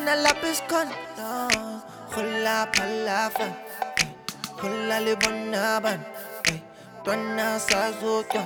Tina lapis kondo, hula palafa, hula libonaban, twana sazutwa,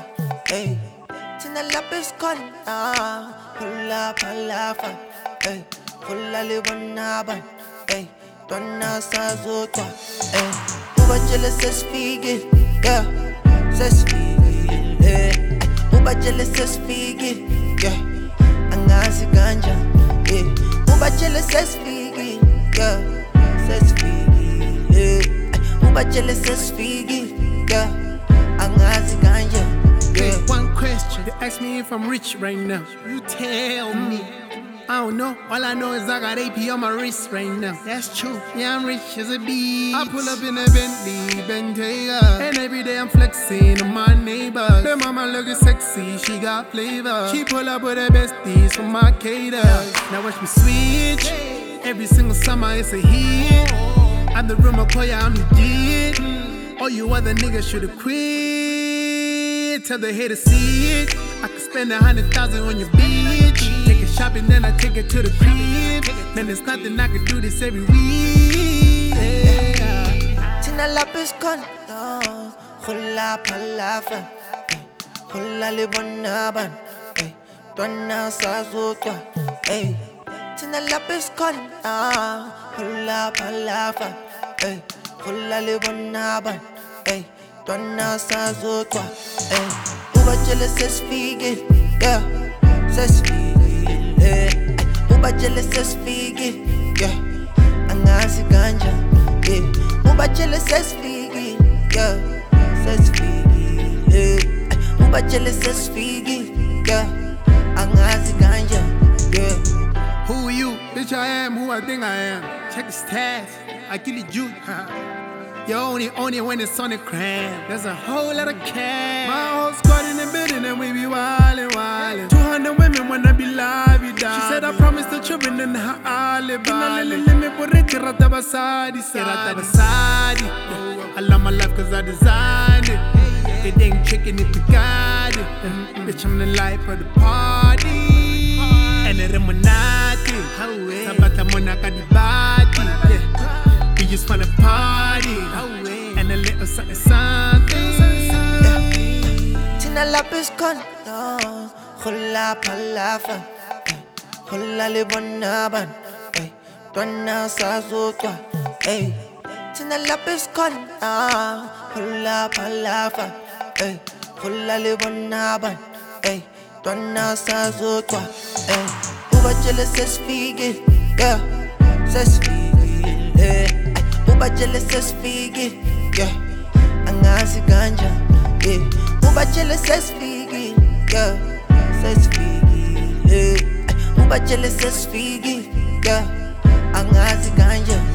Tina lapis kondo, hula palafa, hula libonaban, twana sazutwa, Uba jealous as figgy, yeah, says figgy, Uba jealous as figgy, yeah, angazi ganja, Uba jealous as figgy, yeah, says figgy, Uba jealous as figgy, yeah, angazi ganja, yeah. One question, they ask me if I'm rich right now. You tell me. I don't know, all I know is I got AP on my wrist right now. That's true, yeah, I'm rich as a bee. I pull up in a Bentley, Bentayga, and every day I'm flexing on my neighbors. The mama looking sexy, she got flavor. She pull up with her besties from my cater. Now watch me switch, every single summer it's a hit. I'm the real McCoy, I'm legit. All you other niggas should've quit. Tell the haters see it. I could spend 100,000 on your bitch. Take it shopping, then I take it to the crib. Man, there's nothing I could do this every week. Tina lapis kondo, hula palafa, hula libonaban, twana sazutwa, Tina lapis kondo, hula palafa, hula libonaban, twana sazutwa, Uba jealous as figgy, yeah, says figgy, Uba jealous as figgy, yeah, angazi ganja, Uba jealous as figgy, yeah, says figgy, Uba jealous as figgy, yeah, angazi ganja, yeah. Who are you? Bitch, I am who I think I am. Check the stats, I kill the juke. You only own it when it's on the cram. There's a whole lot of cash. My whole squad in the building and we be wildin', wildin'. 200 women wanna be live, you die. She said I promised the children and her olive. Let me put it to Ratabasadi, Ratabasadi. I love my life cause I designed it. It ain't chicken if you got it. Bitch, I'm the life of the party. And the Remonati. Sabata Monaka di Bati. We just wanna party. And a little something, something. Tina lapis kondo, hula palafa, hula libonaban, twana sazutwa, Tina lapis kondo, hula palafa, hula libonaban, twana sazutwa, Uba jealous as figgy, yeah, says figgy, Uba jealous as figgy, yeah, angazi ganja, Uba jealous as figgy, yeah, says figgy, Uba jealous as figgy, yeah, angazi ganja.